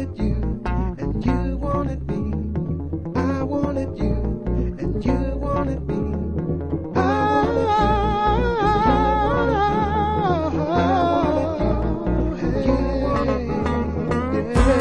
wanted you, and you wanted me. I wanted you, and you wanted me. I wanted you, and you wanted me. Yeah.